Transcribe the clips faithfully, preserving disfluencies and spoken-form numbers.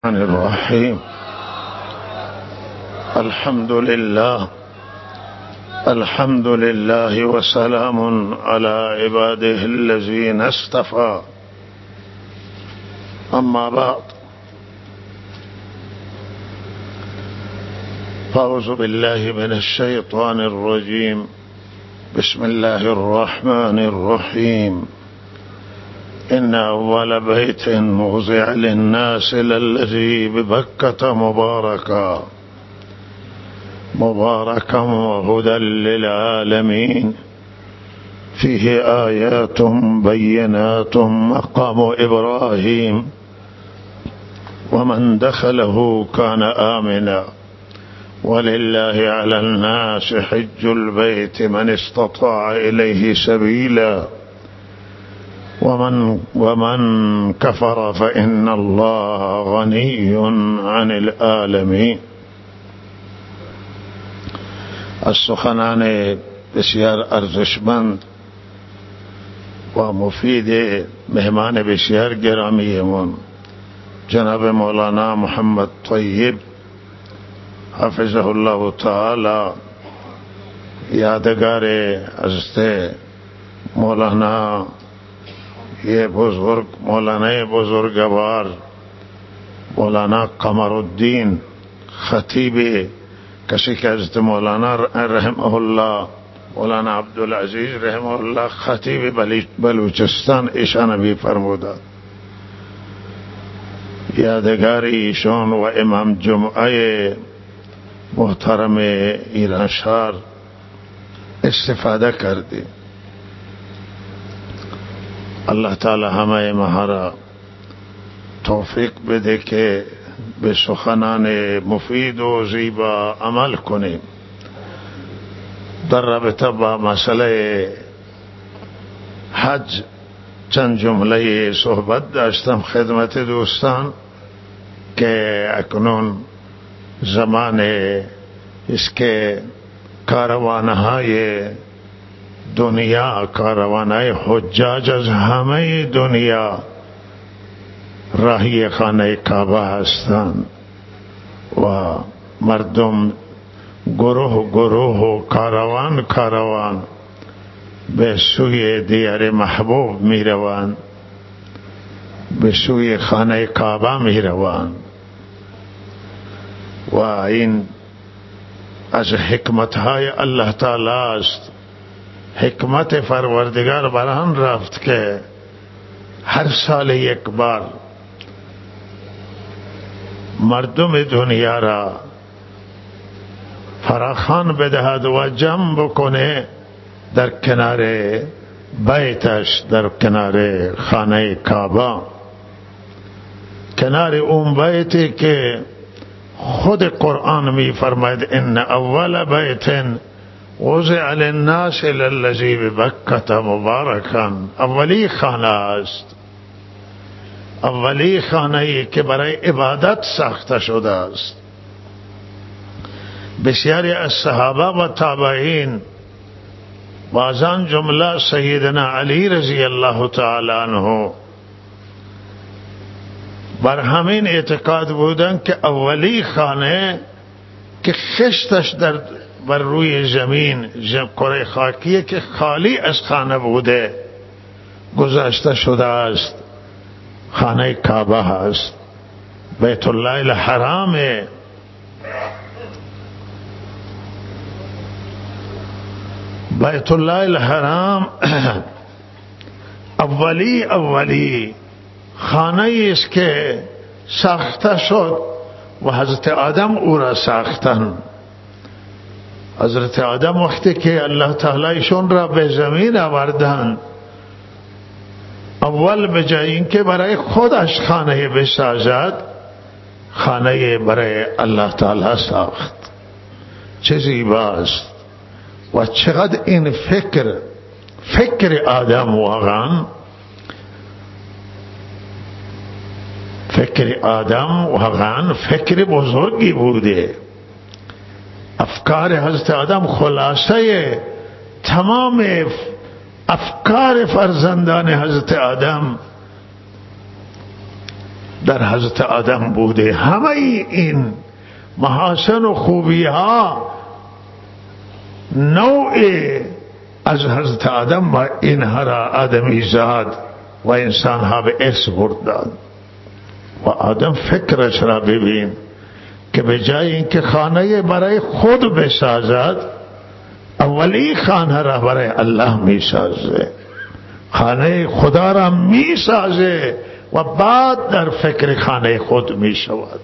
الرحيم. الحمد لله الحمد لله وسلام على عباده الذين اصطفى. أما بعد، فأعوذ بالله من الشيطان الرجيم. بسم الله الرحمن الرحيم. إن أول بيت وضع للناس للذي ببكة مباركا مباركا وهدى للعالمين، فيه آيات بينات مقام إبراهيم، ومن دخله كان آمنا، ولله على الناس حج البيت من استطاع إليه سبيلا، ومن, ومن كفر فإن الله غني عن العالمين. از سخنان بسیار ارزشمند و مفید مهمان بسیار گرامیمون جناب مولانا محمد طیب حفظه الله تعالی یادگار حضرت مولانا یہ بزرگ مولانا بزرگوار مولانا قمر الدین خطیب کسی که حضرت مولانا رحمه الله مولانا عبدالعزیز رحمه الله خطیب بلوچستان ایشان بھی فرموده. یادگار ایشان و امام جمعه محترم ایران شهر استفاده کردی. اللہ تعالی ہمیں مہارا توفیق بده که به سخنان مفید و زیبا عمل کنیم. در رابطه با مسئله حج چند جمله صحبت داشتم خدمت دوستان که اکنون زمان اس کے کاروانهای دنیا کاروانهای حجاج از همه دنیا راهی خانه کعبه هستند و مردم گروه گروه و کاروان کاروان به سوی دیار محبوب می روند، به سوی خانه کعبه می روند و این از حکمتهای الله تعالی است. حکمت پروردگار بران رفت که هر سال یک بار مردم دنیا را فراخوان بدهد و جمع بکنه در کنار بیتش، در کنار خانه کعبه، کنار اون بیتی که خود قرآن می فرماید ان اول بیت وضع للناس للذی ببکة مبارکا. اولی خانه است، اولی خانه‌ای که برای عبادت ساخته شده است. بسیاری از صحابه و تابعین و از آن جمله سیدنا علی رضی الله تعالی عنه بر همین اعتقاد بودند که اولی خانه که خشتش در بر روی زمین کره خاکیه که خالی از خانه بوده گذاشته شده است، خانه کعبه هست، بیت الله الحرام. بیت الله الحرام اولی اولی خانه است که ساخته شد و حضرت آدم او را ساختن. حضرت آدم وقتی که الله تعالی ایشون را به زمین آوردند، اول به جای اینکه برای خودش خانه بسازد، خانه برای الله تعالی ساخت. چه زیباست و چقدر این فکر فکر آدم واقعا فکر آدم واقعا فکر بزرگی بوده. افکار حضرت آدم خلاصه تمام افکار فرزندان حضرت آدم در حضرت آدم بوده. همه این محاسن و خوبی ها نوع از حضرت آدم و اینها را آدمی زاد و انسان ها به ارث بردند. و آدم فکرش را ببین که به جای اینکه خانه برای خود بسازد، اولی خانه را برای الله می سازه، خانه خدا را می سازه و بعد در فکر خانه خود می شود.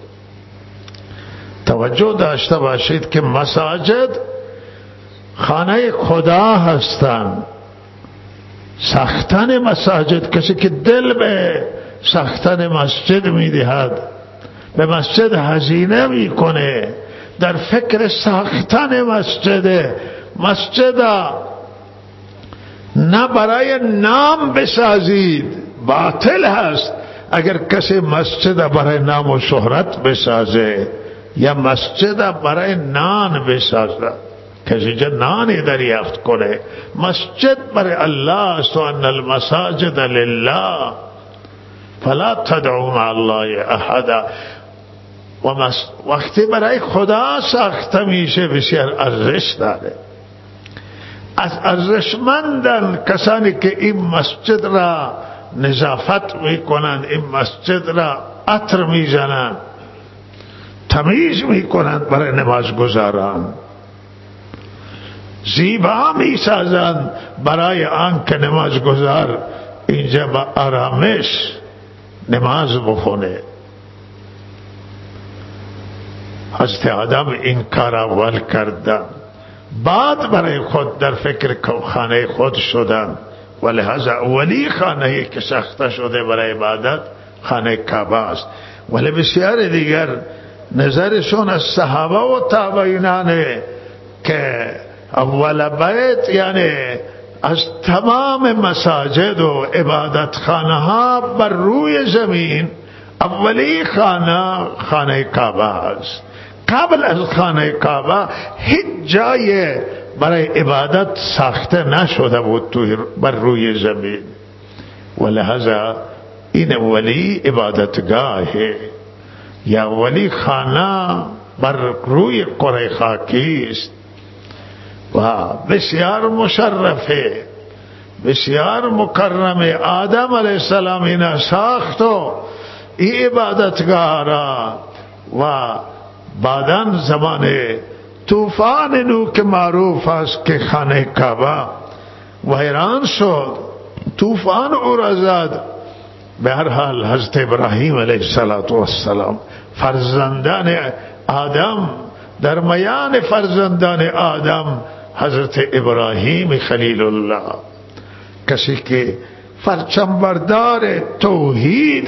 توجه داشته باشید که مساجد خانه خدا هستند. ساختن مساجد، کسی که دل به ساختن مسجد می دهد، به مسجد هزینه می کنه، در فکر ساختن مسجد، مسجد نه برای نام بسازید، باطل هست اگر کسی مسجد برای نام و شهرت بسازه یا مسجد برای نان بسازه، کسی جا نانی دریافت کنه. مسجد برای الله است و ان المساجد لله فلا تدعوا مع الله احدا. و وقتی برای خدا ساخته میشه بسیار ارزش داره. از ارزشمندن کسانی که این مسجد را نظافت میکنند، این مسجد را عطر میزنند، تمیز میکنند برای نمازگزاران، زیبا میسازند برای آن که نمازگزار اینجا با آرامش نماز بخونه. حضرت آدم این کار اول کردن، بعد برای خود در فکر خانه خود شدن. و لحاظا اولی خانه که ساخته شده برای عبادت خانه کعبه است. ولی بسیار دیگر نظرشون از صحابه و تابعینانه که اول بیت، یعنی از تمام مساجد و عبادت خانه ها بر روی زمین اولی خانه خانه کعبه است. قبل از خانه کعبه هیچ جای برای عبادت ساخته نشده بود تو بر روی زمین. ولهذا این اولی عبادتگاه یا اولی خانه بر روی قره خاکی است و بسیار مشرفه، بسیار مکرمه. آدم علیه السلام اینا ساخت و این عبادتگاه را و بعداً زمان طوفان نو که معروف است که خانه کعبه ویران شد، طوفان او را زد. به هر حال حضرت ابراهیم علیه السلام فرزندان آدم، در میان فرزندان آدم حضرت ابراهیم خلیل الله، کسی که پرچم بردار توحید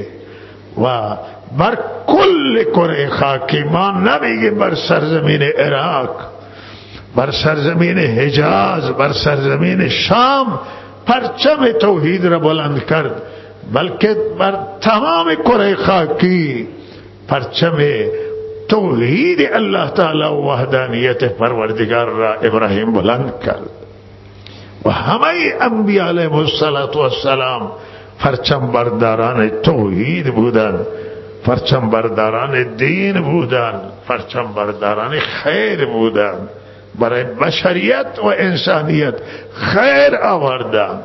و بر کل کره خاکی، ما نمیگیم بر سرزمین عراق، بر سرزمین حجاز، بر سرزمین شام پرچم توحید را بلند کرد، بلکه بر تمام کره خاکی پرچم توحید الله تعالی و وحدانیت پروردگار را ابراهیم بلند کرد. و همه انبیاء علیهم السلام پرچم برداران توحید بودند، پرچم برداران دین بودند، پرچم برداران خیر بودند، برای بشریت و انسانیت خیر آوردند.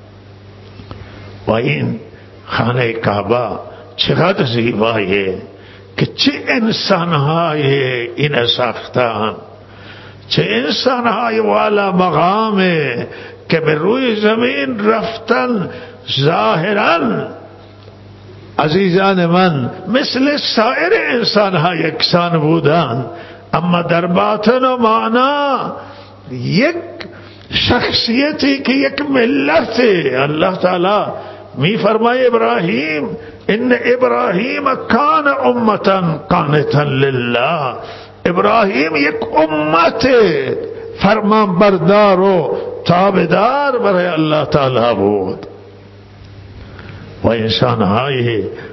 و این خانه کعبه چقدر زیبایه که چه انسانهای این ساختن، چه انسانهای والا مقامه که به روی زمین رفتن. ظاهراً عزیزان من مثل سایر انسانها یکسان بودند، اما در باطن و معنا یک شخصیتی که یک ملت. الله تعالی می فرمای ابراهیم ان ابراهیم کان امتا قانتا لله. ابراهیم یک امت فرمان بردار و تابعدار برای الله تعالی بود. و انسانهای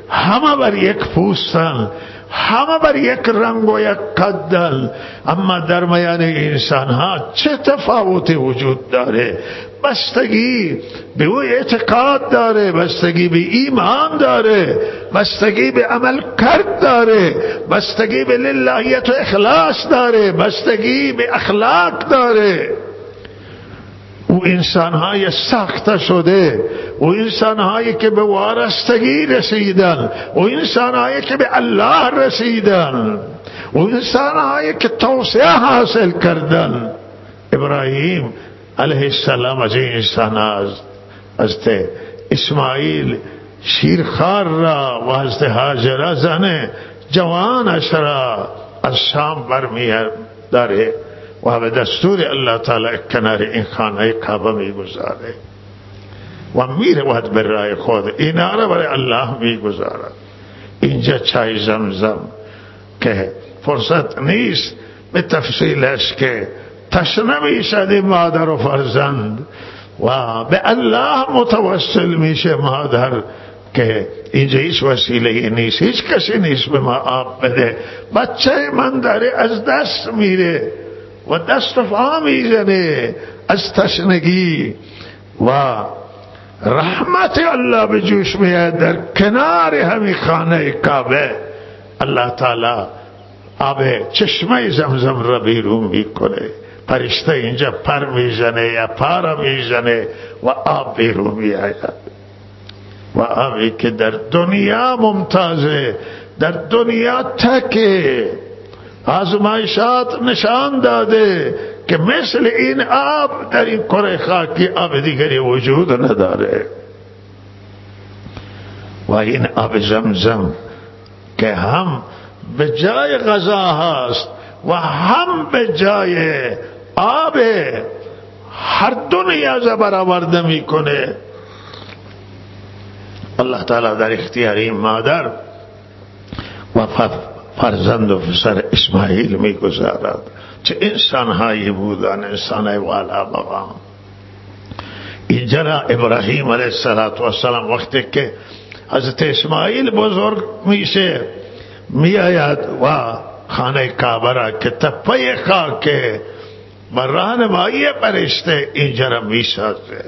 همه بر یک پوستن، همه بر یک رنگ و یک قدن، اما در میان انسان ها چه تفاوتی وجود داره؟ بستگی به او اعتقاد داره، بستگی به ایمان داره، بستگی به عمل کرد داره، بستگی به للهیت و اخلاص داره، بستگی به اخلاق داره. او انسانهای ساخته شده، او انسانهایی که به وارستگی رسیدن، او انسانهایی که به الله رسیدن، او انسانهایی که توسعه حاصل کردن. ابراهیم علیه السلام از این انسان است. حضرت اسماعیل شیرخوار را و حضرت هاجر زن جوانش را از شام برمی داره و به دستور الله تعالی کنار این خانه کعبه می گذاره و می رود به راه خود. اینا را برای الله می گذارد. اینجا چای زمزم که فرصت نیست به تفصیلش که تشنه می شد مادر و فرزند و به الله متوسل میشه مادر که اینجا هیچ وسیله نیست، هیچ کسی نیست به ما آب بده. بچه من داره از دست میره و دست و پا میزنه از تشنگی و رحمت الله به جوش میاد. در کنار همین خانه کعبه الله تعالی آب چشمه زمزم را بیرون میکنه. فرشته اینجا پر میزنه یا پارا میزنه و آب بیرون میآید و آبی که در دنیا ممتازه، در دنیا تکه. آزمایشات نشان داده که مثل این آب در این کره خاکی آب دیگری وجود نداره. و این آب زمزم که هم به جای غذا هست و هم به جای آب، هر دو نیاز برآورده میکنه. الله تعالی در اختیار این مادر و فرزند و پسر اسماعیل میگذارد. چه انسانهایی بودن، انسانهای والا مقام. اینجا را ابراهیم علیه السلام وقتی که حضرت اسماعیل بزرگ میشه میآید و خانه کعبه را که تپه خاک و راهنمایی فرشته اینجا را میسازه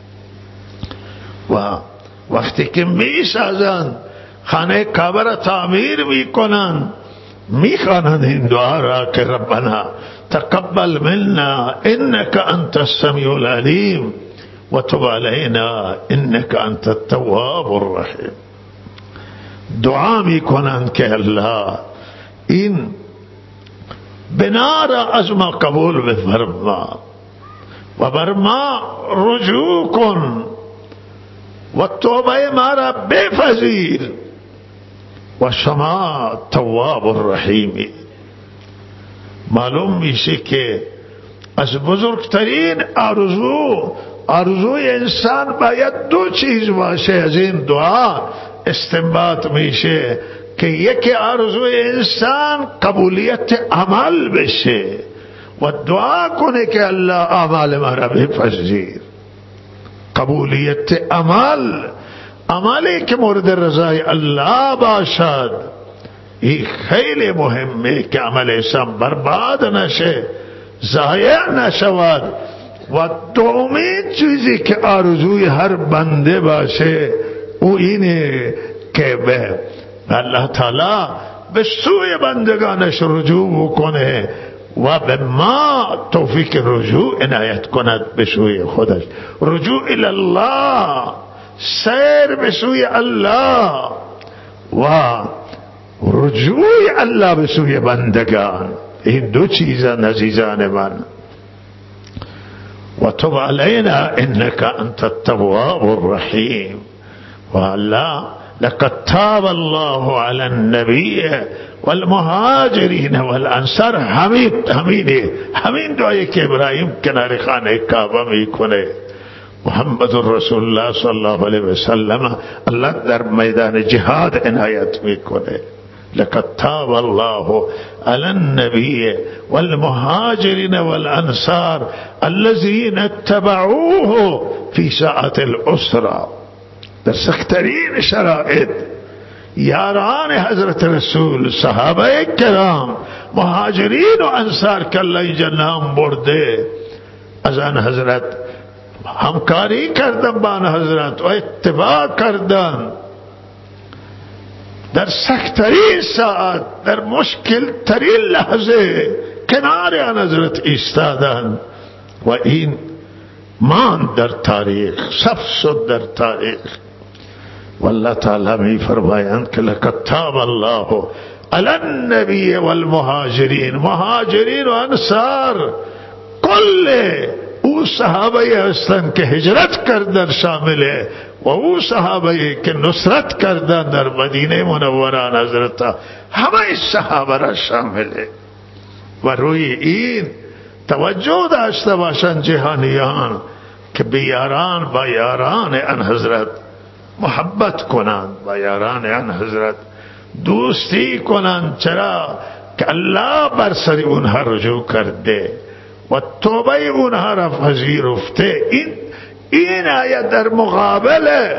و وقتی که میسازند خانه کعبه را تعمیر میکنند، میخوانند این دعا را که ربنا تقبل منا انك انت السمیع العلیم و تب علینا انك انت التواب الرحیم. دعا میکنند که الله این بنا را از ما قبول بفرما و بر ما رجوع کن و توبه ما را بپذیر و شما تواب الرحیمی. معلوم میشه که از بزرگترین آرزو آرزوی انسان باید دو چیز باشه. از این دعا استنباط میشه که یکی آرزوی انسان قبولیت عمل بشه و دعا کنه که الله اعمال ما را بپذیر. قبولیت عمل، عملی که مورد رضای الله باشد، این خیلی مهمه که عمل انسان برباد نشه، ضایع نشود. و دومین چیزی که آرزوی هر بنده باشه او اینه که به الله تعالی به سوی بندگانش رجوع کنه و به ما توفیق رجوع عنایت کند به سوی خودش. رجوع الی الله، سیر به سوی الله و رجوع الله به سوی بندگان. این دو چیز عزیزان من. و تب علینا انک انت التواب الرحیم. و الله لقد تاب الله على النبي والمهاجرین والانصار. همین همینه همین دعایی که ابراهیم کنار خانه کعبه میکنه. محمد رسول الله صلی الله علیه و سلم الله در میدان جهاد عنایت میکنه. لقد تاب الله على النبي والمهاجرين والأنصار الذين اتبعوه في ساعة العسرة. در سخترین شرائط یاران حضرت رسول، صحابه کرام، مهاجرین و انصار که الله اینجا نام برده، از آن حضرت همکاری کردن با آن حضرت و اتباع کردن، در سخت‌ترین ساعت، در مشکل ترین لحظه کنار آن حضرت ایستادن و این مان در تاریخ، ثبت شد در تاریخ. والله تعالی می فرمایند که لقد تاب الله علی النبی والمهاجرین، مهاجرین و انصار کل او صحابه هستند که هجرت کردن شامله و او صحابه که نصرت کردن در مدینه منوره حضرت، همه صحابه را شامله. و روی این توجه داشته باشند جهانیان که به یاران با یاران ان حضرت محبت کنند، با یاران ان حضرت دوستی کنند. چرا که الله بر سر اونها رجوع کرده و توبه اونها را پذیرفته. این این آیت در مقابل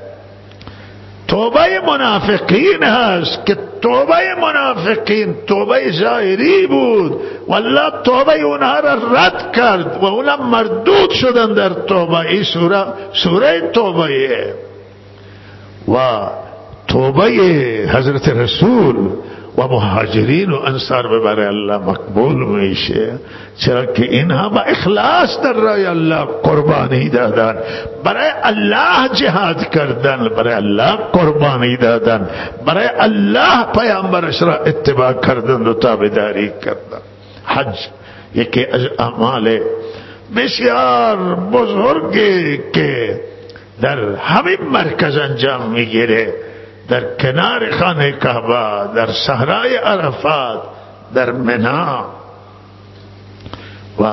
توبه منافقین هست که توبه منافقین توبه ظاهری بود والله توبه اونها را رد کرد و اونها مردود شدن در توبه. این سوره سوره توبه و توبه حضرت رسول و مهاجرین و انصار به برای الله مقبول میشه، چرا که اینها با اخلاص در راه الله قربانی دادن، برای الله جهاد کردن، برای الله قربانی دادن، برای الله پیامبرش را اتباع کردن و تابعداری کردن. حج یکی از اعمال بسیار بزرگی که در همین مرکز انجام میگیره، در کنار خانه کعبه، در صحرای عرفات، در منا. و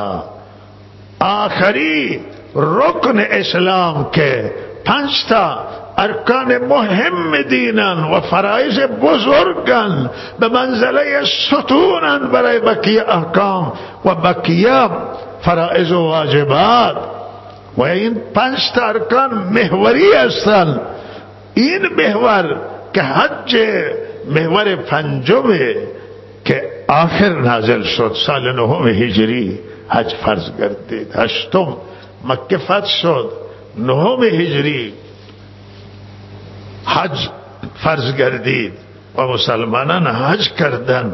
آخری رکن اسلام که پنج تا ارکان مهم دینن و فرایض بزرگن به منزله ستونن برای بقیه احکام و بقیه فرایض و واجبات، و این پنج تا ارکان محوری هستند. این محور که حج محور پنجمه که آخر نازل شد، سال نهم هجری حج فرض گردید، هشتم مکه فتح شد، نهم هجری حج فرض گردید و مسلمانان حج کردن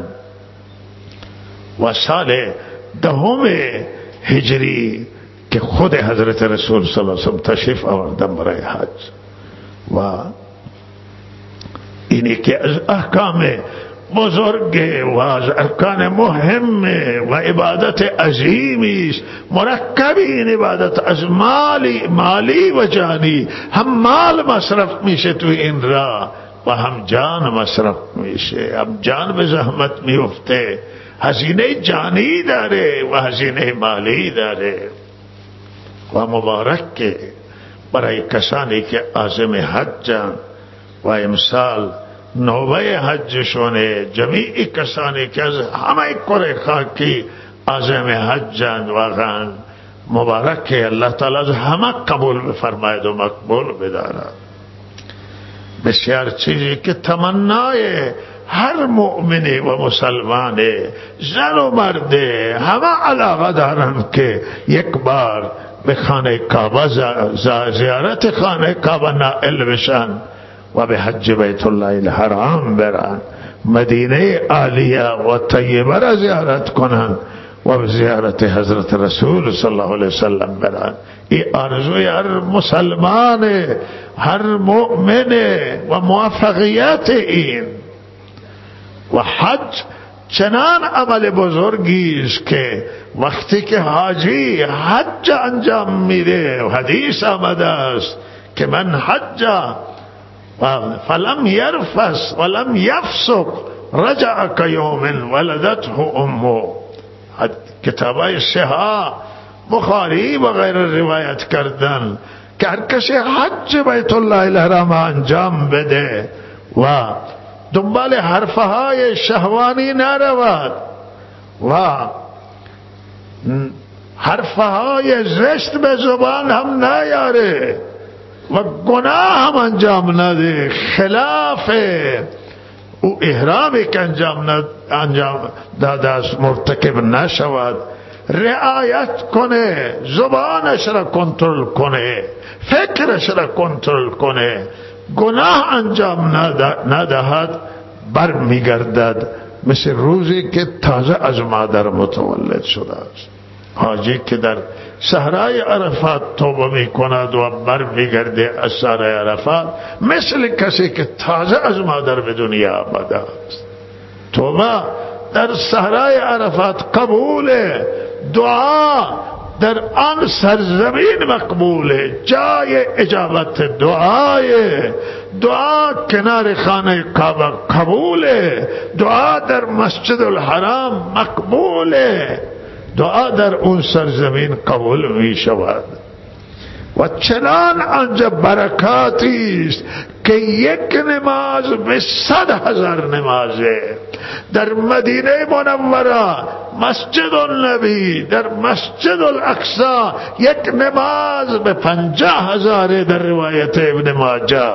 و سال دهم هجری که خود حضرت رسول صلی الله علیه وسلم تشریف آوردن برای حج. و اینی که از احکام بزرگ و از ارکان مهم و عبادت عظیمی است، مرکب این عبادت از مالی مالی و جانی، هم مال مصرف میشه تو این راه و هم جان مصرف میشه، هم جان به زحمت میفته، هزینه جانی داره و هزینه مالی داره. و مبارک برای کسانی که عازم حجن و امسال نوبه حجشونه، جمیع کسانی که از همه کره خاکی عازم حجن، واقعا مبارک، الله تعالی از همه قبول بفرماید و مقبول بدارد. بسیار چیزی که تمنای هر مؤمنی و مسلمانه، زن و مرده، همه علاقه دارن که یک بار به خانه کعبه زیارت خانه کعبه نائل بشن و به حج بیت الله الحرام برن، مدینه عالیه و طیبه را زیارت کنن و به زیارت حضرت رسول صلی الله علیه وسلم برن. این آرزوی هر مسلمان، هر مؤمن و موفقیت این. و حج چنان عمل بزرگی است که وقتی که حاجی حج انجام میده، حدیث آمده است که من حج فلم یرفث ولم یفسق رجع کیوم ولدته امه. کتابای صحیح بخاری و غیر روایت کردن که هر کسی حج بیت الله الحرام انجام بده و دنبال حرفهای شهوانی نرود و حرفهای زشت به زبان هم نیاره و گناه هم انجام نده، خلاف او احرامی که انجام ند... انجام داده است مرتکب نشود، رعایت کنه، زبانش را کنترل کنه، فکرش را کنترل کنه، گناه انجام ندهد، بر میگردد مثل روزی که تازه از مادر متولد شده است. حاجی که در صحرای عرفات توبه می کند و بر میگرده از صحرای عرفات، مثل کسی که تازه از مادر به دنیا آمده است. توبه در صحرای عرفات قبوله، دعا در آن سرزمین مقبوله، جای اجابت دعای، دعا کنار خانه کعبه قبوله، دعا در مسجد الحرام مقبوله، دعا در اون سرزمین قبول می شود. و چنان آنجا برکاتی است که یک نماز به صد هزار نمازه. در مدینه منوره مسجد النبی، در مسجد الاقصی یک نماز به پنجاه هزاره در روایت ابن ماجه.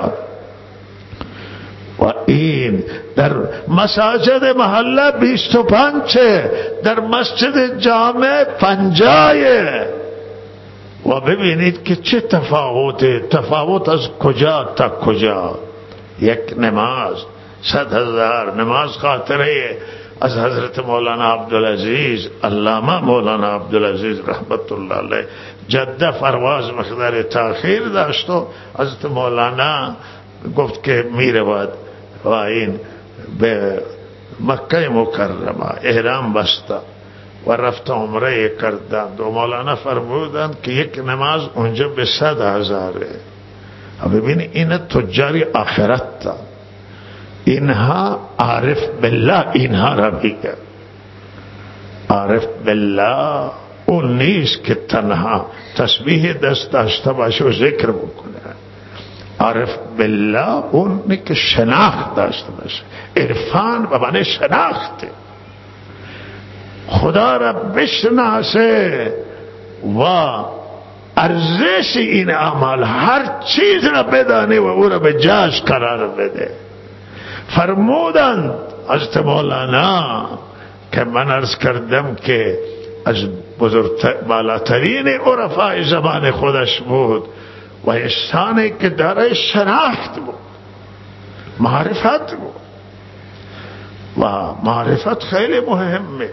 و این در مساجد محله بیست و پنج، در مسجد جامع پنجاه. و ببینید که چه تفاوته، تفاوت از کجا تا کجا. یک نماز صد هزار نماز. خاطره از حضرت مولانا عبدالعزیز، علامه مولانا عبدالعزیز رحمت الله علیه، جده فرواز مقدار تاخیر داشت و حضرت مولانا گفت که میرود و این به مکه مکرمه احرام بسته و رفت عمره کردند و مولانا فرمودند که یک نماز اونجا به صد هزاره. ببین این تجاری آخرت تا، اینها عارف بالله اینها را بگه. عارف بالله اون نیست که تنها تسبیح دست داشته باشه و ذکر بکنه. عارف بالله اونی که شناخت داشته باشه. عرفان به معنی شناخته، خدا را بشناسه و ارزش این اعمال، هر چیز را بدانه و او را به جاش قرار بده. فرمودند حضرت مولانا که من عرض کردم که از بزرگتر بالاترین عرفای زمان خودش بود و احسانی که داره شناخت بود، معرفت بود. و معرفت خیلی مهمه.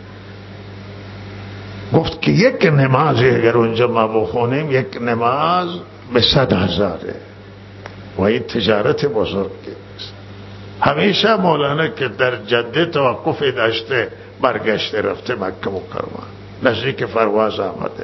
گفت که یک نمازی اگر اونجا ما بخونیم، یک نماز به صد هزاره. و این تجارت بزرگی است. همیشه مولانا که در جده توقف داشته، برگشته رفته مکه مکرمه، نزدیک فرواز آمده.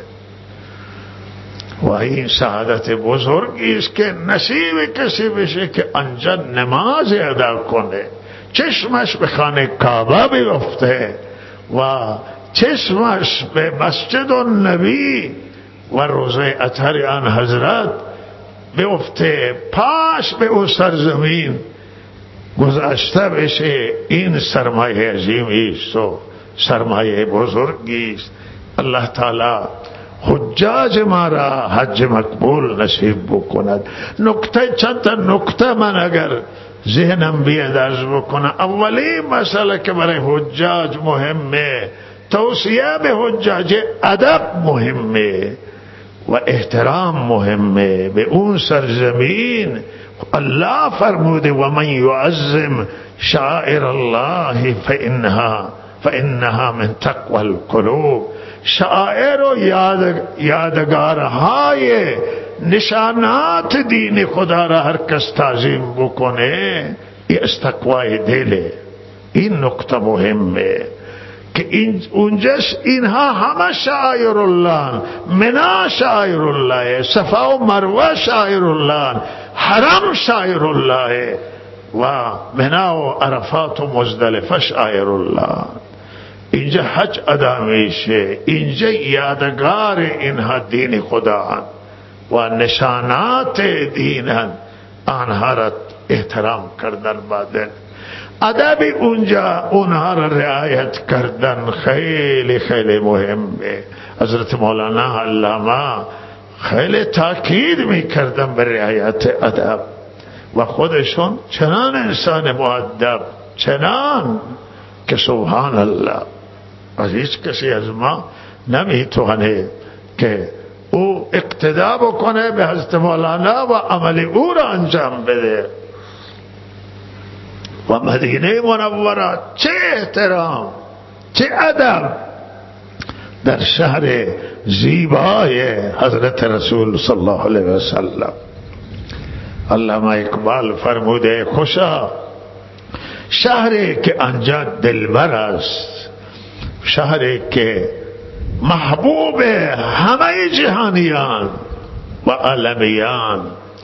و این سعادت بزرگی است که نصیب کسی بشه که آنجا نماز ادا کنه، چشمش به خانه کعبه بیفته و چشمش به مسجد النبی و روضه اطهر آن حضرت بیفته، پاش به اون سرزمین گذاشته بشه. این سرمایه عظیمی است و سرمایه بزرگی است. الله تعالی حجاج ما را حج مقبول نصیب بکند. نکته چند تا نکته من اگر ذهنم بیاد عرض بکنم. اولی مسئله که برای حجاج مهمه، توصیه به حجاج، ادب مهمه و احترام مهمه به اون سرزمین. الله فرموده و من یعظم شعائر الله فانها فانها من تقوى القلوب. شعائر و یاد یادگارهای نشانات دین خدا را هر کس تعظیم بکنه، این از تقوای دله. این نکته مهمه که این اونجاش اینها همه شعائر الله، منا شعائر الله، صفا و مروه شعائر الله، حرم شعائر الله و منا و عرفات و مزدلفه شعائر الله. اینجا حج ادا میشه، اینجا یادگار اینها دین خدا و نشانات دین، آنها را احترام کردن بعد ادب اونجا اونها را رعایت کردن خیلی خیلی مهمه. حضرت مولانا علامه خیلی تاکید میکردن به رعایت ادب و خودشون چنان انسان مؤدب، چنان که سبحان الله از هیچ کسی از ما نمیتونه که او اقتدا بکنه به حضرت مولانا و عمل او را انجام بده. و مدینه منوره چه احترام، چه ادب در شهر زیبای حضرت رسول صلی الله علیه و سلم. علامه اقبال فرموده خوشا شهری که آنجا دلبر است، شهری که محبوب همه جهانیان و عالمیان،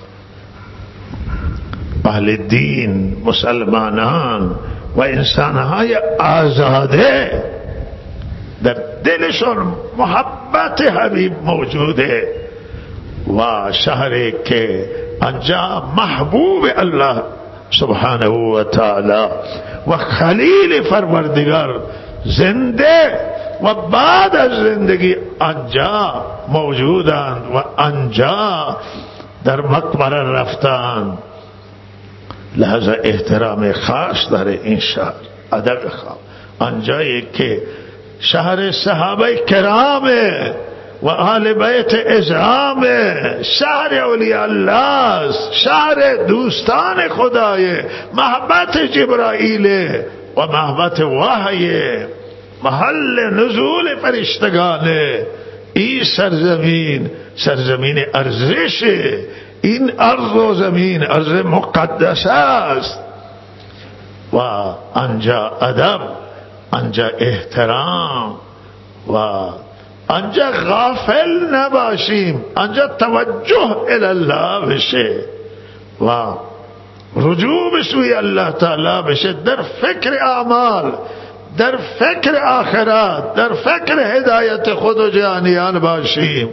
اهل دین، مسلمانان و انسانهای آزاده در دلشون محبت حبیب موجوده، و شهری که آنجا محبوب الله سبحانه و تعالی و خلیل پروردگار زنده و بعد از زندگی آنجا موجودند و آنجا در مقبره رفتند. لحظه احترام خاص داره این شهر، ادب خاص. آنجایی که شهر صحابه کرامه و آل بیت اعظامه، شهر اولیاء الله است، شهر دوستان خدای، محبت جبرائیل و محبت وحی، محل نزول فرشتگانه. این سرزمین سرزمین ارزشه، این ارض و زمین ارض مقدس است و آنجا ادب، آنجا احترام و آنجا غافل نباشیم، آنجا توجه الی الله بشه و رجوع به سوی الله تعالی بشه، در فکر اعمال، در فکر آخرت، در فکر هدایت خود و جهانیان باشیم.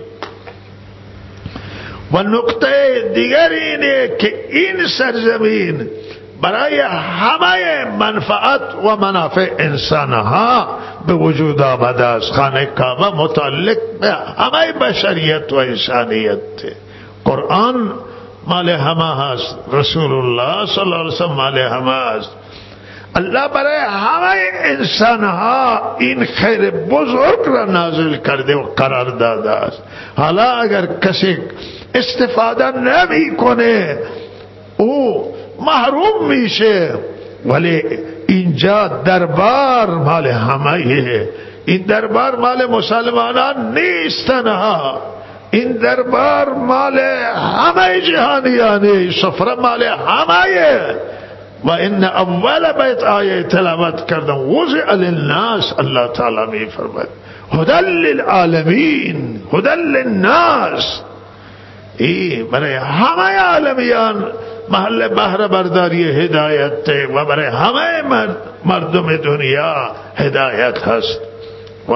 و نکته دیگر اینه که این سرزمین برای همه منفعت و منافع انسانها به وجود آمده است. خانه کعبه متعلق به همه بشریت و انسانیت، قرآن مال همه هست، رسول الله صلی الله علیه وسلم مال همه است. الله برای همه انسانها این خیر بزرگ را نازل کرده و قرار داده است. حالا اگر کسی استفاده نمی کنه او محروم میشه، ولی اینجا دربار مال همه، این دربار مال مسلمانان نیستن ها، این دربار مال همه جهانیانه، سفره مال همه. و ان اول بیت آیه تلاوت کردم وضع للناس، الله تعالی می فرماید هدی للعالمین، هدی للناس، ای برای همه عالمیان محل بهره برداری هدایت و برای همه مردم دنیا هدایت هست. و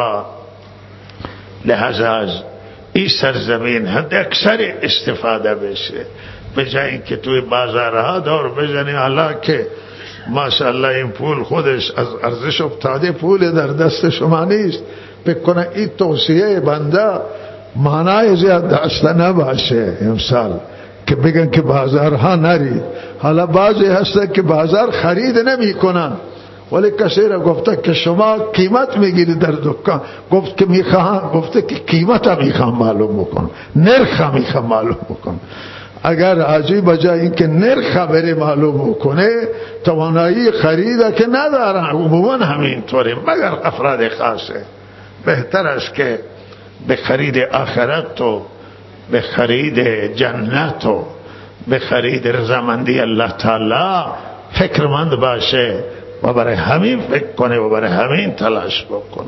لحظه از این سرزمین حد اکثر استفاده بشه، به جای اینکه توی بازارها دور بزنی. حالا که ماشاءالله این پول خودش از ارزش افتاده، پول در دست شما نیست، بکنه این توصیه بنده معنای زیاد داشته نباشه امسال که بگن که بازارها نرید. حالا بعضی هسته که بازار خرید نمی کنن، ولی کسی را گفته که شما قیمت میگیرید در دکان، گفت که میخوام، گفته که قیمت هم میخوام معلوم بکن، نرخ هم میخوام معلوم بکن. اگر حاجی بجای این که نرخ بره معلوم بکنه، توانایی خریده که ندارن، عموما همین طوری مگر افراد خاصه. بهتر است که به خرید آخرت و به خرید جنت و به خرید رضامندی الله تعالی فکرمند باشه و برای همین فکر کنه و برای همین تلاش بکنه.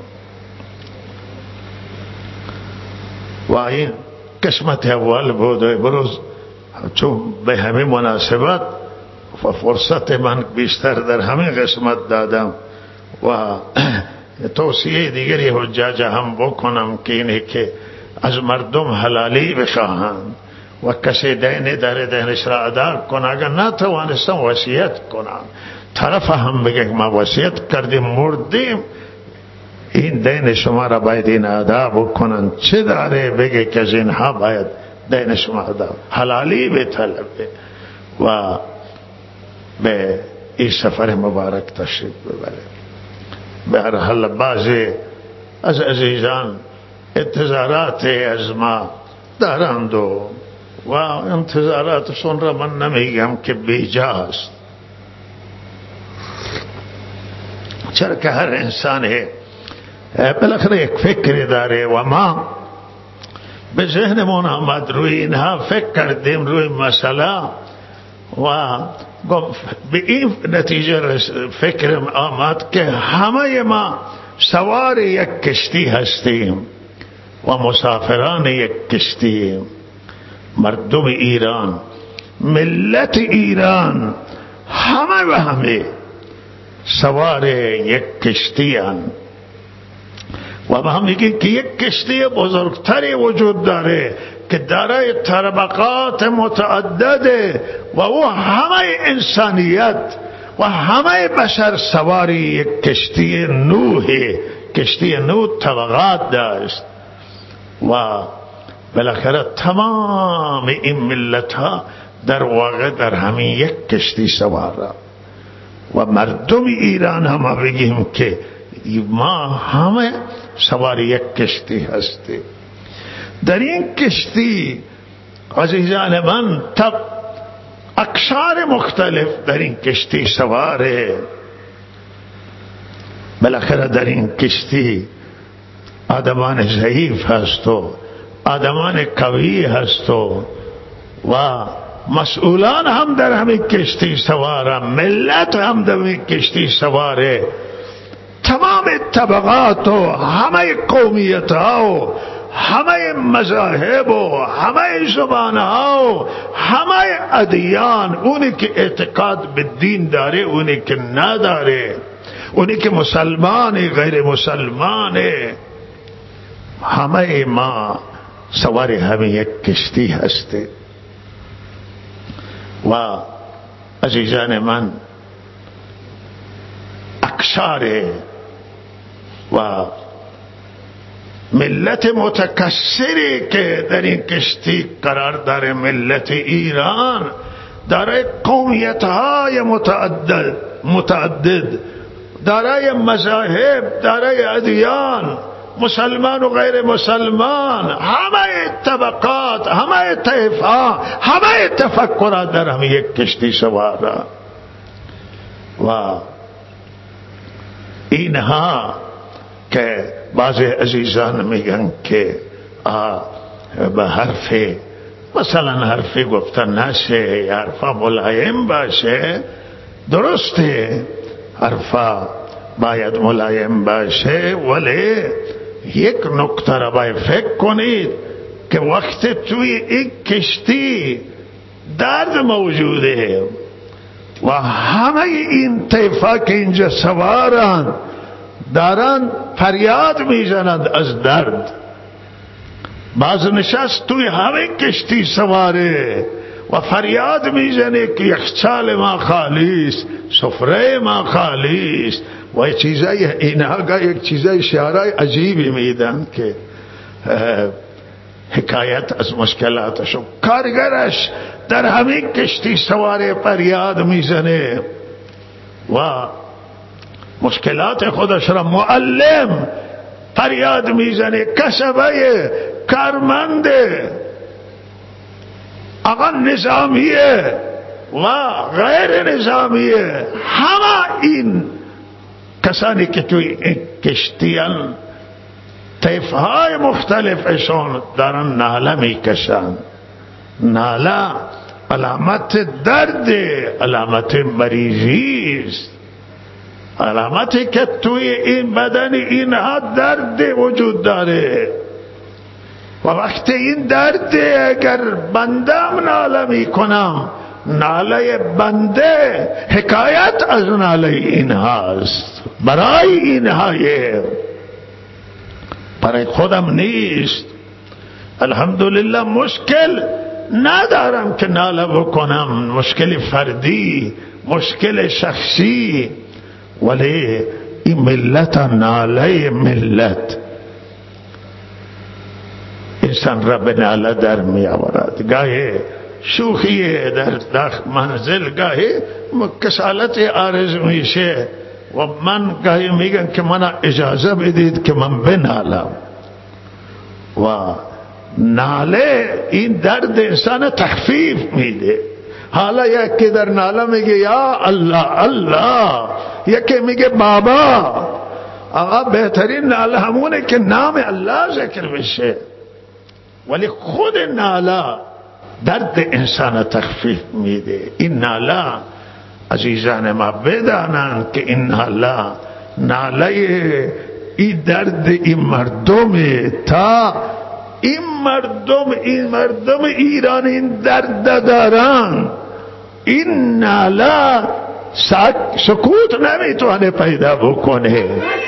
و این قسمت اول بود و بروز چون به همین مناسبت و فرصت من بیشتر در همین قسمت دادم و توصیه دیگری حجاج هم بکنم که اینه که از مردم حلالی بخواهند و کسی دین داره دینش را ادا کنه، اگر نتوانستم وصیت کنم، طرف هم بگه ما وصیت کردیم مردیم، این دین شما را باید این ادا بکنن، چه داره بگه که از اینها باید دین شما داد، حلالی به طلبه و به این سفر مبارک تشریف ببره. به هر حال بعضی از عزیزان انتظارات از ما دارند و و انتظاراتشون را من نمیگم که بیجاست، چرا که هر انسان بالاخره یک فکری داره و ما به ذهنمون آمد روی اینها فکر کردیم روی مسئله و به این نتیجه فکر آمد که همه ما سوار یک کشتی هستیم و مسافران یک کشتی. مردم ایران، ملت ایران، همه و همه سوار یک کشتی هستند و ما هم میگیم که یک کشتی بزرگتری وجود داره که دارای طبقات متعدده و او همه انسانیت و همه بشر سواری یک کشتی نوح. کشتی نوح طبقات داشت و بالاخره تمام این ملت ها در واقع در همین یک کشتی سواره و مردم ایران هم بگیم که ما همه سوار یک کشتی هستیم. در این کشتی عزیزان من تب اقشار مختلف در این کشتی سواره. بالاخره در این کشتی آدمان ضعیف هست و آدمان قوی هست و و مسئولان هم در همین کشتی سواره، ملت هم در همین کشتی سواره، تمام طبقات و همه قومیت ها و همه مذاهب و همه زبان ها و همه ادیان، اونی که اعتقاد به دین داره، اونی که نداره، اونی که مسلمانی غیر مسلمانه، همه ما سوار همین یک کشتی هستی. و عزیزان من اقشار و ملت متکثری که در این کشتی قرار داره، ملت ایران دارای قومیت های متعدد متعدد دارای مذاهب، دارای ادیان، مسلمان و غیر مسلمان، همه طبقات، همه طایفه، همه تفکرات در همین یک کشتی سواره و اینها که بعضی عزیزان میگن که به حرف مثلا حرف گفتن نشه، حرفا ملایم باشه، درسته حرفا باید ملایم باشه، ولی یک نکته را باید فکر کنید که وقت توی این کشتی درد موجوده و همه این طیفه که اینجا سوارن دارن فریاد میزنند از درد. بعض نشست توی همه کشتی سواره و فریاد میزنه که یخچال ما خالیست، سفره ما خالیست و چیزای اینها یک چیزای شعرهای عجیبی میدن که حکایت از مشکلاتشو. کارگرش در همین کشتی سواره فریاد میزنه و مشکلات خودش را معلم فریاد میزنه، کسبه کارمنده، آقا نظامیه و غیر نظامیه، همه این کسانی که توی این کشتیان طیفهای مختلفشون دارن ناله میکشن. ناله علامت درد، علامت مریضی است، علامتی که توی این بدن اینها درد وجود داره و وقتی این درد اگر بندم ناله میکنم، ناله بنده حکایت از ناله اینهاست، برای اینهایه، برای خودم نیست. الحمدلله مشکل ندارم که ناله بکنم، مشکل فردی، مشکل شخصی، ولی این ملت، ناله ملت، انسان را به ناله در می آورد. گاهی شوخی در داخل منزل، گاهی کسالت عارض میشه و من گاهی میگن که من اجازه بدید که من بنالم. و ناله این درد انسان تخفیف میده. حالا یکی در ناله میگه یا الله الله، یکی میگه بابا. آقا بهترین ناله همونه که نام الله ذکر بشه، ولی خود ناله درد انسان تخفیف میده. این ناله عزیزان ما بدانند که این ناله ناله این درد این مردم، تا این مردم این مردم ایران این درد دارن. این ناله سکوت نمیتونه پیدا بکنه.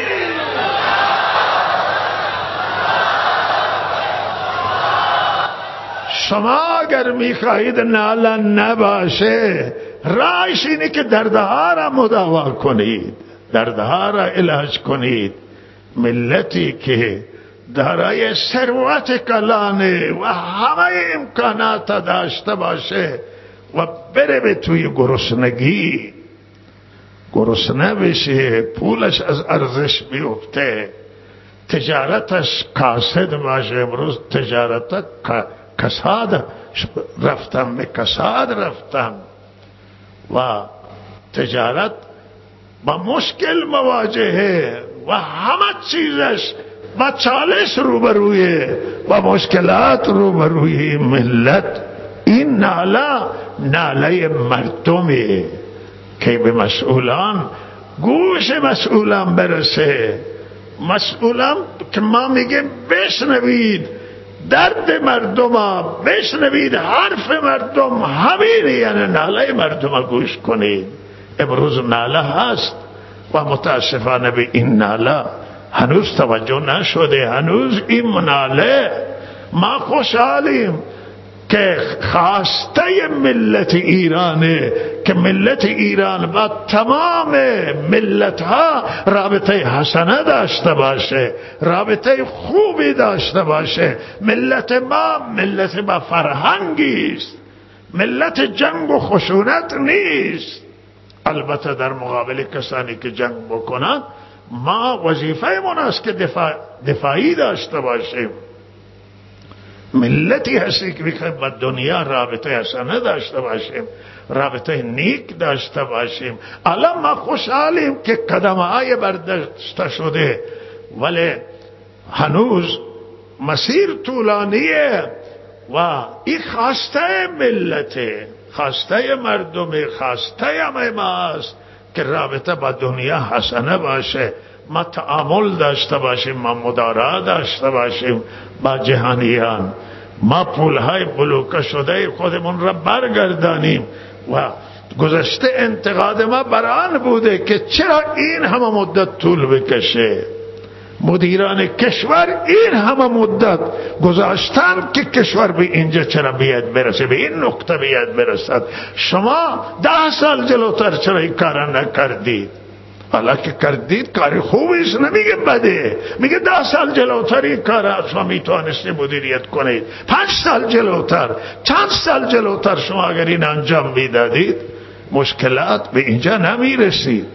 شما اگر میخواهید ناله نباشه، راهش اینه که دردها را مداوا کنید، دردها را علاج کنید. ملتی که دارای ثروت کلانه و همه امکانات داشته باشه و بره به توی گرسنگی، گرسنه بشه، پولش از ارزش بیفته، تجارتش کاسد باشه. امروز تجارت کساد رفتن، به کساد رفتن و تجارت با مشکل مواجهه و همه چیزش با چالش روبرویه، با مشکلات روبروی ملت. این ناله ناله مردمه که به مسئولان، گوش مسئولان برسه. مسئولان که ما میگیم بشنوید درد مردم ها، بشنوید حرف مردم، همین یعنی ناله مردم ها گوش کنید. امروز ناله هست و متاسفانه به این ناله هنوز توجه نشده. هنوز این ناله، ما خوشحالیم که خواسته ملت ایرانه که ملت ایران با تمام ملت ها رابطه حسنه داشته باشه، رابطه خوبی داشته باشه. ملت ما ملت با فرهنگی است، ملت جنگ و خشونت نیست. البته در مقابل کسانی که جنگ بکنند، ما وظیفه من است که دفاع دفاعی داشته باشیم. ملتی هستی که بخوایم با دنیا رابطه حسنه داشته باشیم، رابطه نیک داشته باشیم. الان ما خوشحالیم که قدم‌های برداشته شده، ولی هنوز مسیر طولانیه و این خواسته ملته، خواسته مردم، خواسته همه ما است که رابطه با دنیا حسنه باشه، ما تعامل داشته باشیم، ما مدارا داشته باشیم با جهانیان، ما پولهای بلوکه شده خودمون را برگردانیم. و گذشته انتقاد ما بران بوده که چرا این همه مدت طول بکشه، مدیران کشور این همه مدت گذاشتن که کشور به اینجا چرا بیاد برسه، به این نقطه بیاد برسد. شما ده سال جلوتر چرا این کارا نکردید؟ حالا که کردید کار خوبیست، نمیگه بده، میگه ده سال جلوتر این کار شما میتوانستی مدیریت کنید، پنج سال جلوتر، چند سال جلوتر شما اگر این انجام میدادید مشکلات به اینجا نمیرسید.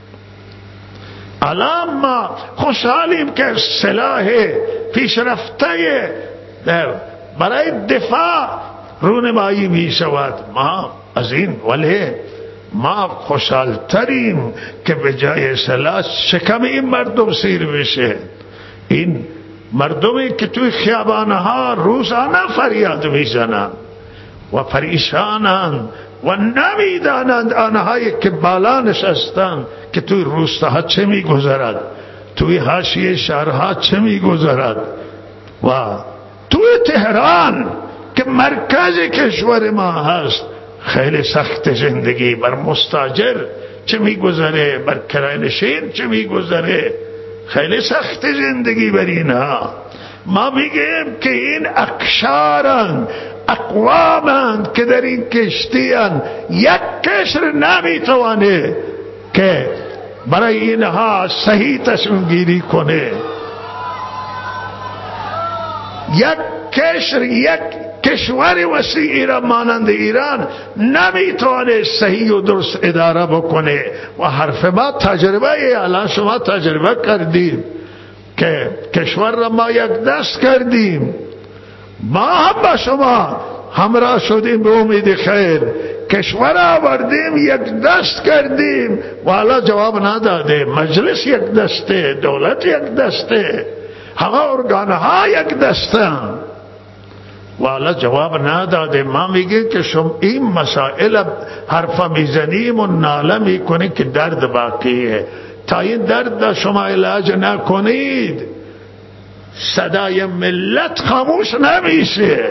الان ما خوشحالیم که سلاح پیشرفته برای دفاع رونمایی می شود، ما از این، ولی ما خوشحالتریم که به جای سلاح شکم این مردم سیر بشه. این مردمی که توی خیابانها روزانه فریاد میزنند و پریشانند و نمیدانند آنهایی که بالا نشستند که توی روستاها چه میگذرد، توی حاشیه شهرها چه میگذرد و توی تهران که مرکز کشور ما هست خیلی سخت زندگی بر مستاجر چه میگذره، بر کرانشین چه میگذره، خیلی سخت زندگی بر اینها. ما میگیم که این اقشارن، اقوامند که در این کشتیان، یک کشور نمیتوانه که برای اینها صحیح تصمیم گیری کنه، یک کشور یک کشور وسیعی را مانند ایران نمیتونه صحیح و درست اداره بکنه. و حرف ما تجربه ای، الان شما تجربه کردید که کشور را ما یک دست کردیم، ما هم با شما همراه شدیم به امید خیر، کشور آوردیم یک دست کردیم و حالا جواب نداده. مجلس یک دسته، دولت یک دسته، همه ارگانها یک دسته و حالا جواب نداده. ما میگیم که شما این مسائل حرفا میزنیم و ناله میکنیم که درد باقیه. تا این درد شما علاج نکنید صدای ملت خاموش نمیشه.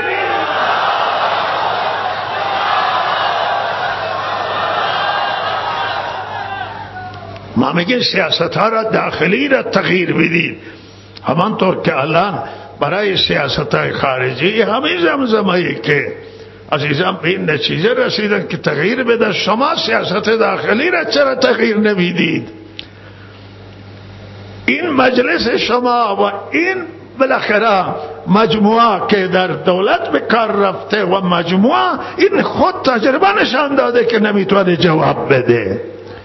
ما میگیم سیاست ها را داخلی را تغییر بدید، همانطور که الان برای سیاست های خارجی همین زمزمه‌ای که عزیزان به این نتیجه رسیدن که تغییر بده. شما سیاست داخلی را چرا تغییر نمیدید؟ این مجلس شما و این بالاخره مجموعه که در دولت به کار رفته و مجموعه این خود تجربه نشان داده که نمیتونه جواب بده.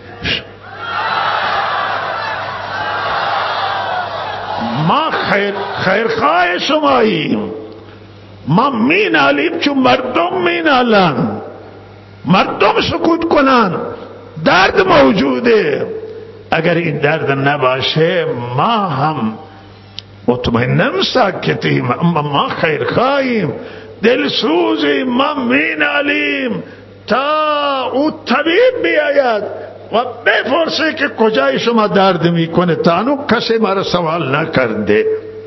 ما خیر خیرخواه شماییم، ما مینالیم چون مردم مینالن، مردم سکوت کنن، درد موجوده. اگر این درد نباشه ما هم مطمئنم ساکتیم، اما ما خیرخواهیم، دلسوزیم، ما مینالیم تا او طبیب بیاید و بپرسه که کجای شما درد میکنه. تانو کسی مرا سوال نکرده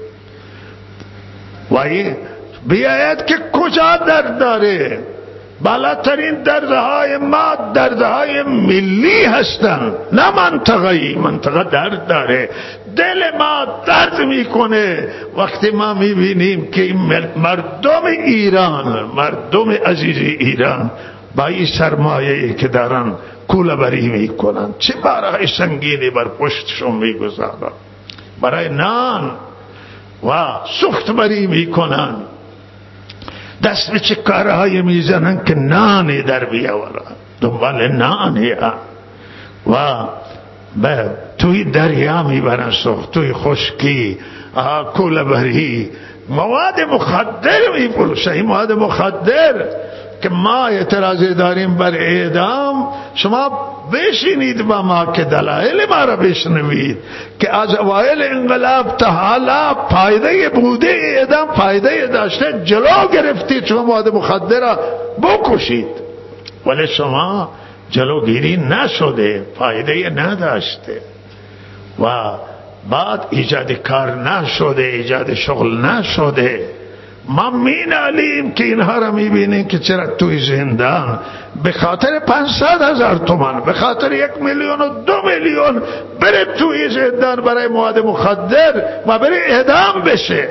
و بیاید که کجا درد داره. بالاترین دردهای ما دردهای ملی هستن، نه منطقه‌ای. منطقه درد داره، دل ما درد میکنه وقتی ما میبینیم که این مردم ایران، مردم عزیز ایران با این سرمایه‌ای که دارن کوله بری میکنن، چه بارهای سنگینی بر پشتشون میگذارن، برای نان و سوخت بری میکنن، دست به چه کارهای میزنن که نانی در بیاورن، دنبال نانی و به توی دریا میبرن سوخت، توی خشکی کوله بری، مواد مخدر میفروشن. این مواد مخدر که ما اعتراضی داریم بر اعدام، شما بشینید با ما که دلایل ما را بشنوید که از اوایل انقلاب تا حالا فایده بوده اعدام فایده داشته، جلو گرفتید شما مواد مخدر را بکشید، ولی شما جلوگیری نشده، فایده نداشته و بعد ایجاد کار نشده، ایجاد شغل نشده. ما مینالیم که اینها را میبینیم که چرا توی زندان به خاطر پانصد هزار تومان، به خاطر یک میلیون و دو میلیون بره توی زندان برای مواد مخدر و بره اعدام بشه.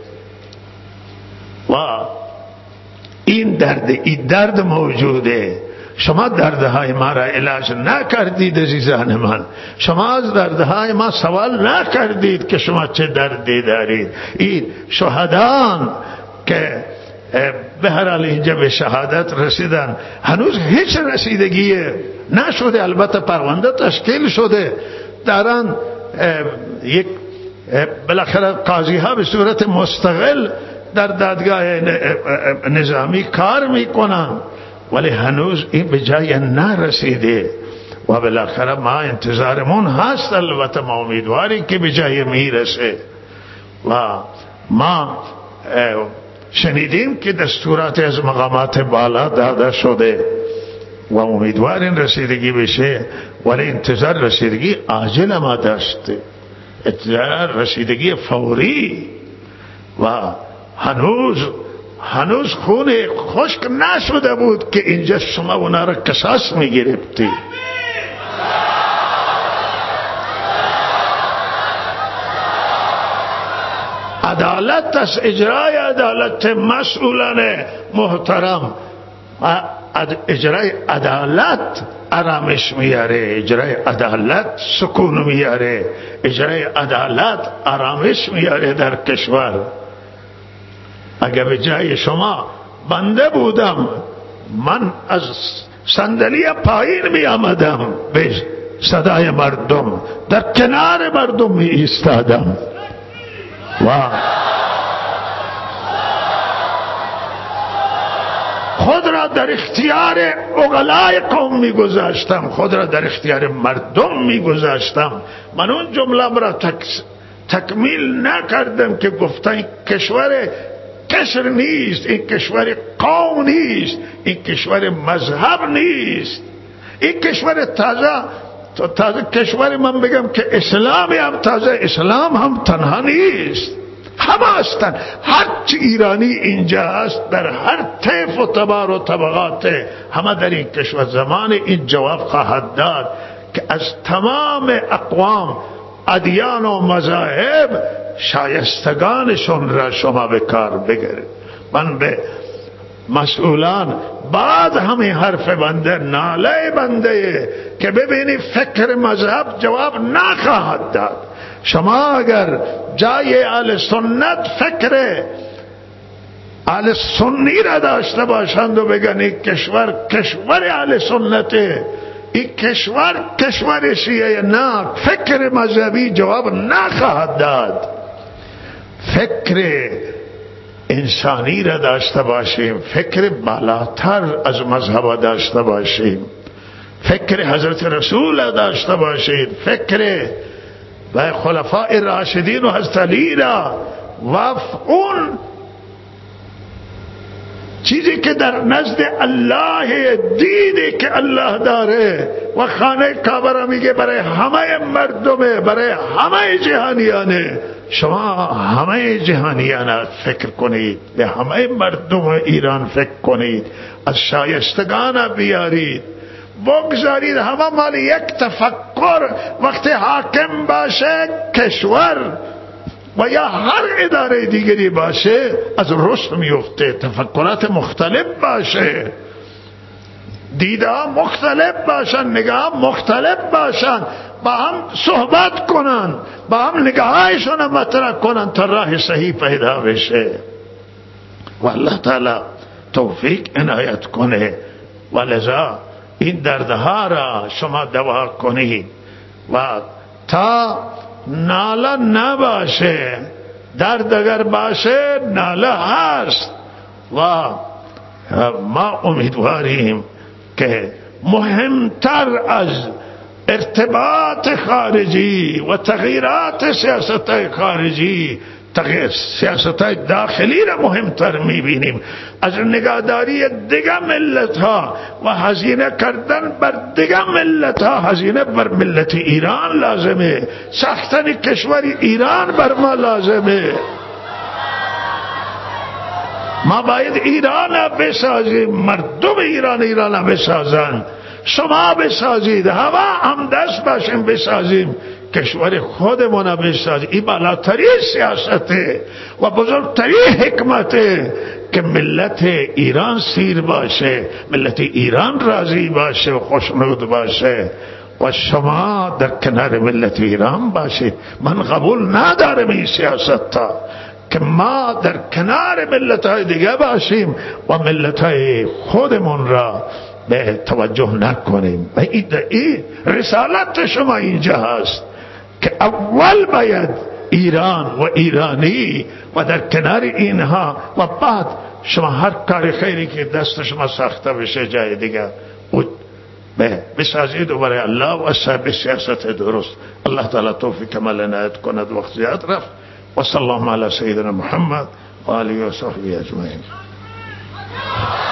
و این درد این درد موجوده. شما دردهای ما را علاج نکردید عزیزان من، شما از دردهای ما سوال نکردید که شما چه دردی دارید. این شهدان که به هر حال اینجا به شهادت رسیدن هنوز هیچ رسیدگی نشده، البته پرونده تشکیل شده، دارن یک بالاخره قاضی ها به صورت مستقل در دادگاه نظامی کار میکنن، ولی هنوز این به جای نرسیده و بالاخره ما انتظارمون هست. البته ما امیدواریم که به جای میرسه و ما شنیدیم که دستورات از مقامات بالا داده شده و امیدواریم رسیدگی بشه، ولی انتظار رسیدگی عاجل ما داشته، انتظار رسیدگی فوری و هنوز هنوز خون خشک نشده بود که اینجا شما اونا را قصاص میگرفتی. عدالت از اجرای عدالت مسئولان محترم، اجرای عدالت آرامش میاره، اجرای عدالت سکون میاره، اجرای عدالت آرامش میاره در کشور اگر به جای شما بنده بودم من از صندلی پایین می آمدم، به صدای مردم در کنار مردم می ایستادم و خود را در اختیار عقلای قوم می گذاشتم، خود را در اختیار مردم می گذاشتم. من اون جمله را تک... تکمیل نکردم که گفتن کشور کشور نیست، این کشور قوم نیست، این کشور مذهب نیست، این کشور تازه تازه کشور من بگم که اسلامی هم تازه اسلام هم تنها نیست، همه هستن. هر چی ایرانی اینجا هست در هر طیف و تبار و طبقات همه در این کشور زمان این جواب خواهد داد که از تمام اقوام ادیان و مذاهب شایستگانشون را شما به کار بگیرید. من به مسئولان بعد همین حرف بنده ناله بنده که ببینی فکر مذهب جواب نخواهد داد. شما اگر جای اهل سنت فکر اهل سنی را داشته باشند و بگن این کشور کشور اهل سنته، این کشور کشور شیعه، نه، فکر مذهبی جواب نخواهد داد. فکر انسانی را داشته باشیم، فکر بالاتر از مذهب داشته باشیم، فکر حضرت رسول را داشته باشید، فکر و خلفاء راشدین و حضرت علی را و اون چیزی که در نزد الله دیدی که الله داره و خانه کعبه را میگه برای همه مردمه، برای همه جهانیانه. شما همه جهانیان فکر کنید، به همه مردم ایران فکر کنید، از شایستگان بیارید، بگذارید همه مال یک تفکر. وقتی حاکم باشه کشور و یا هر اداره دیگری باشه از رشد میفته، تفکرات مختلف باشه، دیده ها مختلف باشن، نگاه مختلف باشن، با هم صحبت کنن، با هم نگاهایشون مطرح کنن تا راه صحیح پیدا بشه و الله تعالی توفیق عنایت کنه. و لذا این دردها را شما دوا کنید و تا ناله نباشه، درد اگر باشه ناله هست و ما امیدواریم که مهمتر از ارتباط خارجی و تغییرات سیاست خارجی سیاست داخلی را مهمتر میبینیم. از نگهداری دیگر ملت ها و هزینه کردن بر دیگر ملت ها، هزینه بر ملت ایران لازمه، ساختن کشور ایران بر ما لازمه. ما باید ایران بسازیم، مردم ایران ایران بسازن، شما بسازید، همه هم دست باشیم بسازیم کشور خودمون بسازیم. این بالاترین سیاسته و بزرگترین حکمته که ملت ایران سیر باشه، ملت ایران راضی باشه و خوشنود باشه و شما در کنار ملت ایران باشید. من قبول ندارم این سیاست تا که ما در کنار ملت های دیگه باشیم و ملت های خودمون را به توجه نکنیم. و این رسالت شما اینجا هست که اول باید ایران و ایرانی و در کنار اینها و بعد شما هر کار خیری که دست شما ساخته بشه جای دیگه بسازید و برای الله و اصحاب سیاست درست. الله تعالی توفیق کمال عنایت کند. وقت زیاد رفت. و صلی الله علی سیدنا محمد و آله و صحبه اجمعین.